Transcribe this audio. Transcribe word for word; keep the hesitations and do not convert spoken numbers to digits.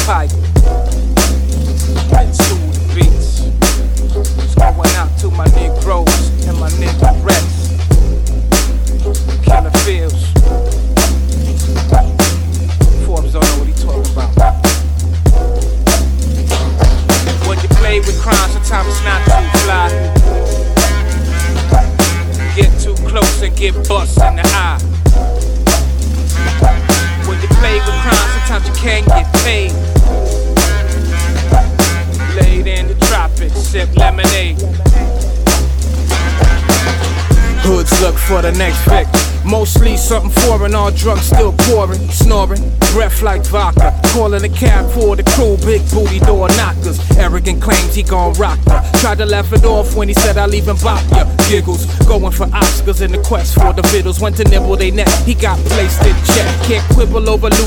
pipe. Into the beats. It's going out to my Negroes and my Negroettes. Killer Fields. Forbes don't know what he talking about. When you play with crime, sometimes it's not too fly. Get too close and get bust in the eye. When you play with crime, sometimes you can't get paid. Laid in the tropics, sip lemonade. Hoods look for the next victim. Mostly something foreign, all drugs still pouring, snoring, breath like vodka. Calling a cab for the crew, big booty door knockers. Arrogant claims he gon' rock ya. Tried to laugh it off when he said I'll even bop ya. Giggles, going for Oscars in the quest for the vittles. Went to nibble they neck, he got placed in check. Can't quibble over loot.